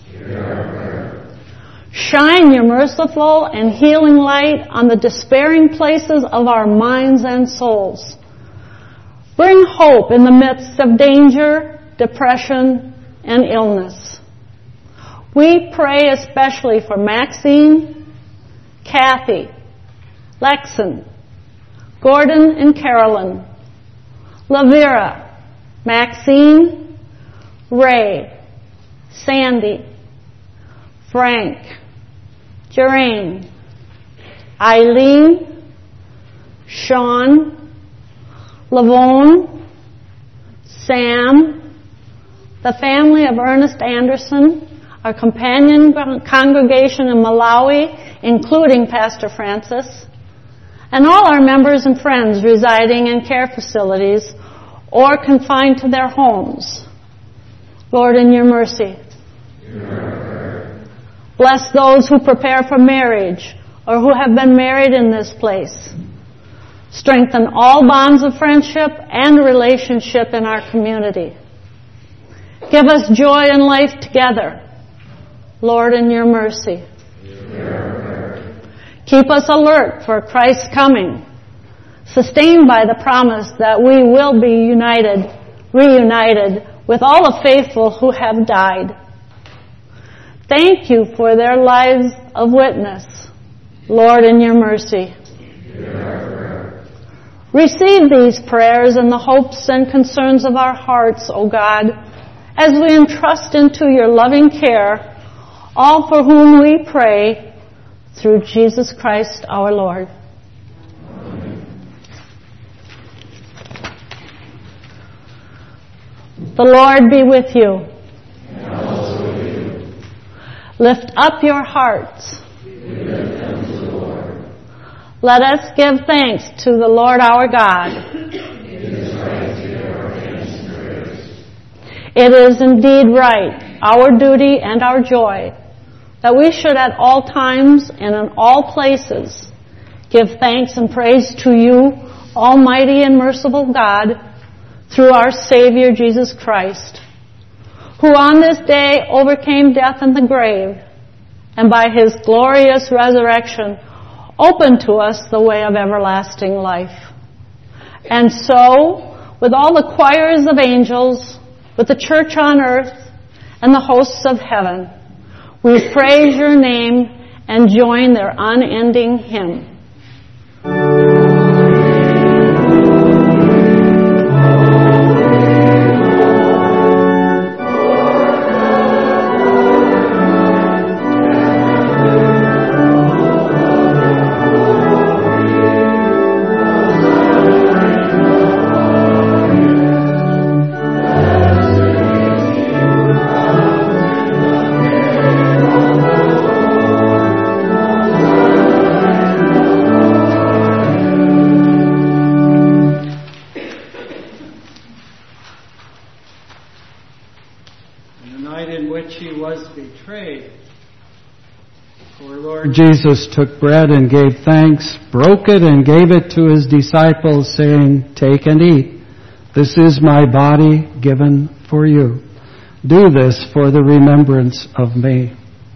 Shine your merciful and healing light on the despairing places of our minds and souls. Bring hope in the midst of danger, depression, and illness. We pray especially for Maxine, Kathy, Lexon, Gordon and Carolyn, Lavera, Maxine, Ray, Sandy, Frank, Jeraine, Eileen, Sean, Lavone, Sam, the family of Ernest Anderson, our companion congregation in Malawi, including Pastor Francis, and all our members and friends residing in care facilities or confined to their homes. Lord, in your mercy. Bless those who prepare for marriage or who have been married in this place. Strengthen all bonds of friendship and relationship in our community. Give us joy and life together, Lord, in your mercy. Keep us alert for Christ's coming, sustained by the promise that we will be reunited with all the faithful who have died. Thank you for their lives of witness, Lord, in your mercy. Receive these prayers and the hopes and concerns of our hearts, O God, as we entrust into your loving care all for whom we pray through Jesus Christ our Lord. The Lord be with you. And also with you. Lift up your hearts. We lift them to the Lord. Let us give thanks to the Lord our God. It is right to give our thanks and praise. It is indeed right, our duty and our joy, that we should at all times and in all places give thanks and praise to you, Almighty and merciful God, through our Savior Jesus Christ, who on this day overcame death and the grave, and by his glorious resurrection opened to us the way of everlasting life. And so, with all the choirs of angels, with the church on earth, and the hosts of heaven, we praise your name and join their unending hymn. night in which he was betrayed. Our Lord Jesus took bread and gave thanks, broke it and gave it to his disciples, saying, "Take and eat. This is my body given for you. Do this for the remembrance of me."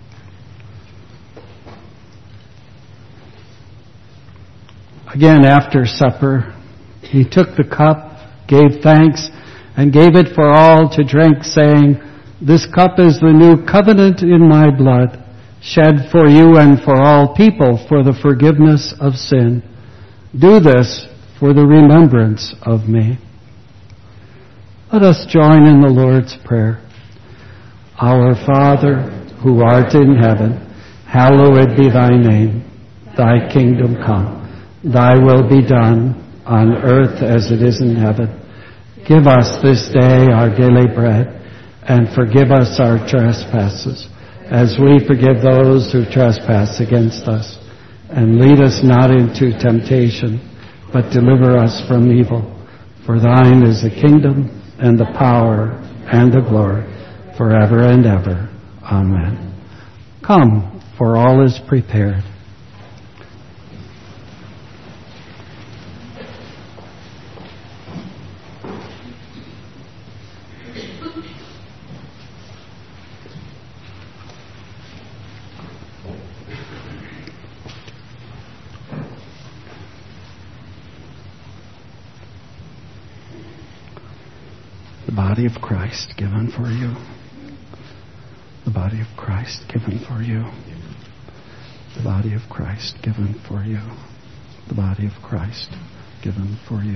Again, after supper, he took the cup, gave thanks, and gave it for all to drink, saying, "This cup is the new covenant in my blood, shed for you and for all people for the forgiveness of sin. Do this for the remembrance of me." Let us join in the Lord's Prayer. Our Father, who art in heaven, hallowed be thy name. Thy kingdom come. Thy will be done on earth as it is in heaven. Give us this day our daily bread, and forgive us our trespasses, as we forgive those who trespass against us. And lead us not into temptation, but deliver us from evil. For thine is the kingdom, and the power, and the glory, forever and ever. Amen. Come, for all is prepared. The body of Christ given for you. The body of Christ given for you. The body of Christ given for you. The body of Christ given for you.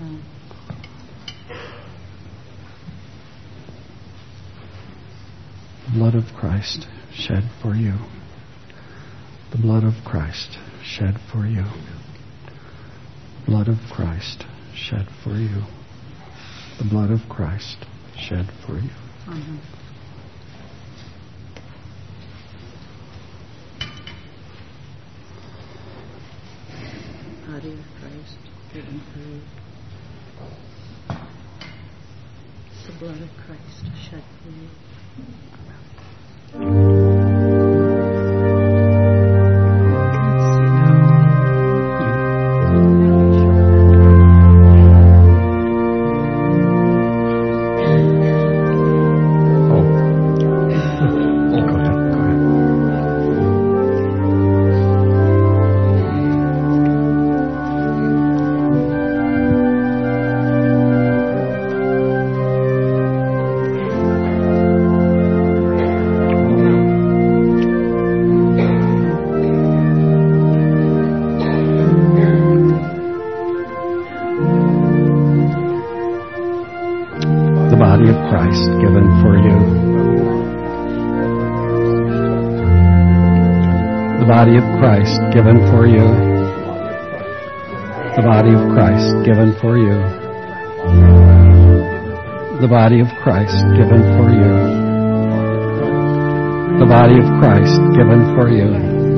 The blood of Christ shed for you. The blood of Christ shed for you. The blood of Christ shed for you. The blood of Christ shed for you. Mm-hmm. Body of Christ given for you. The blood of Christ shed for you. Body of Christ given for you. The body of Christ given for you. The body of Christ given for you. The body of Christ given for you.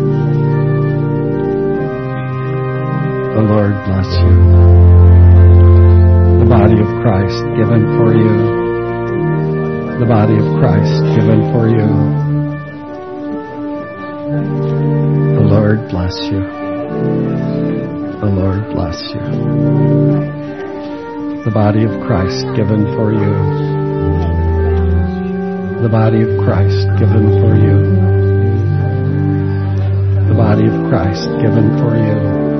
The Lord bless you. The body of Christ given for you. The body of Christ given for you. The Lord bless you. The Lord bless you. The body of Christ given for you. The body of Christ given for you. The body of Christ given for you.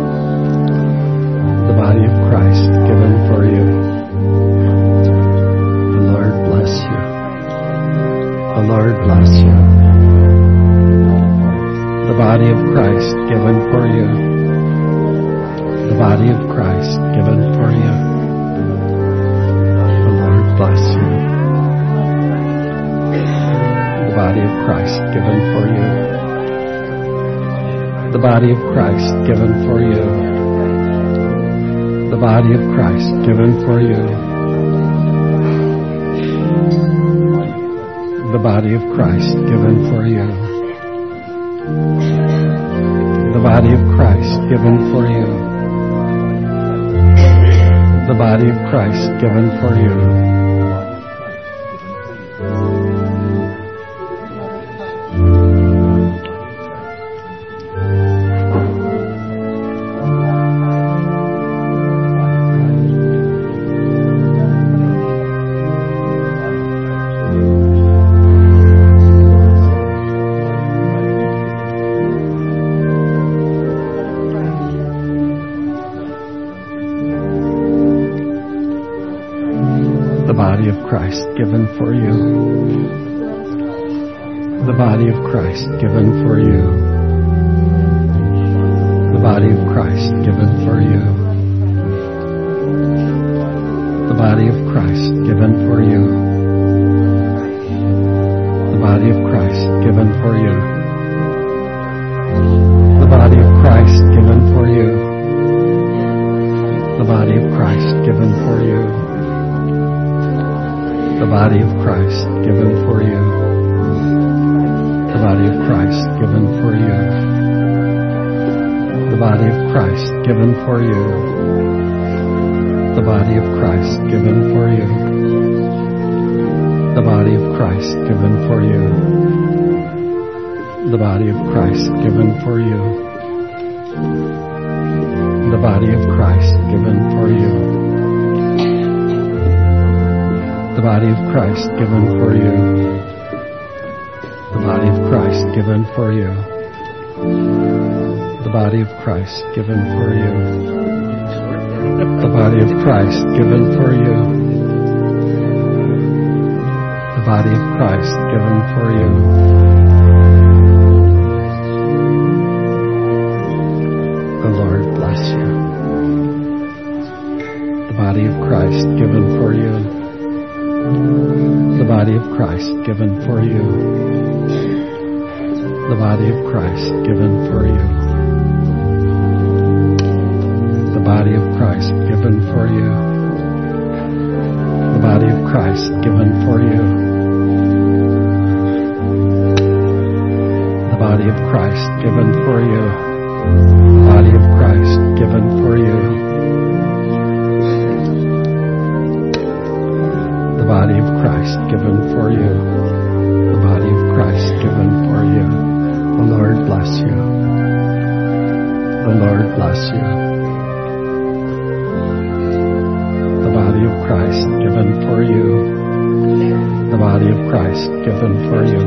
The body of Christ given for you. The Lord bless you. The Lord bless you. The body of Christ given for you. The body of Christ given for you. The Lord bless you. The body of Christ given for you. The body of Christ given for you. The body of Christ given for you. The body of Christ given for you. The body of Christ given for you. The body of Christ given for you. The body of Christ given for you. The body of Christ given for you. The body of Christ given for you. The body of Christ given for you. The body of Christ given for you. The body of Christ given for you. The body of Christ given for you. The body of Christ given for you. The body of Christ given for you. The body of Christ given for you. The body of Christ given for you. The body of Christ given for you. The body of Christ given for you. The body of Christ given for you. The body of Christ given for you. The body of Christ given for you. The body of Christ given for you. The body of Christ given for you. The body of Christ given for you. The Lord bless you. The body of Christ given for you. The body of Christ given for you. The body of Christ given for you. The body of Christ given for you. The body of Christ given for you. The body of Christ given for you. The body of Christ given for you. The body of Christ given for you. The body of Christ given for you. The Lord bless you. The Lord bless you. The body of Christ given for you. The body of Christ given for you.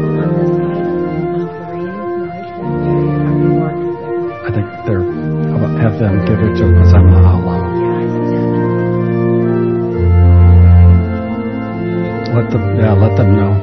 I think I'll have them give it to them because I'm not allowed. Let them know.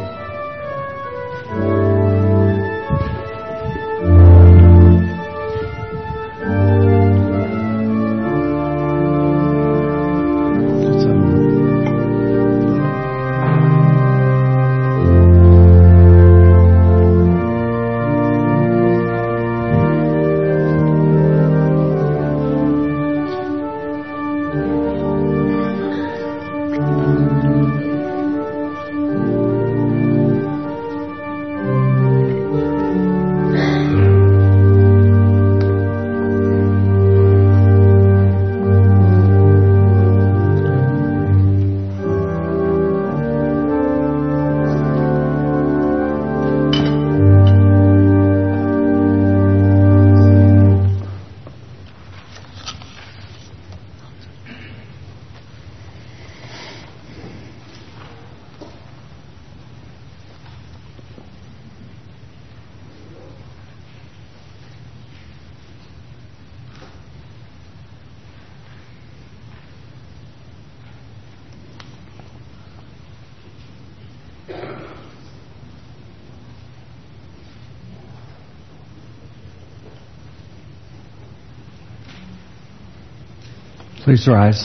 Please rise.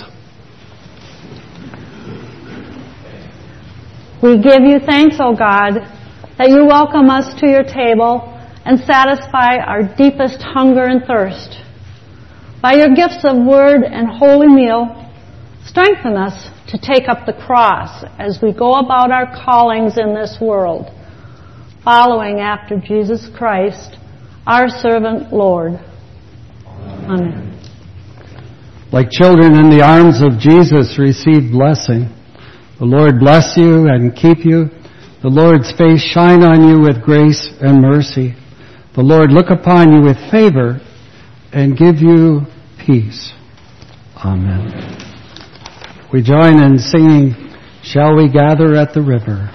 We give you thanks, O God, that you welcome us to your table and satisfy our deepest hunger and thirst. By your gifts of word and holy meal, strengthen us to take up the cross as we go about our callings in this world, following after Jesus Christ, our servant Lord. Amen. Like children in the arms of Jesus, receive blessing. The Lord bless you and keep you. The Lord's face shine on you with grace and mercy. The Lord look upon you with favor and give you peace. Amen. We join in singing, "Shall We Gather at the River?"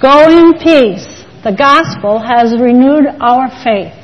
Go in peace. The gospel has renewed our faith.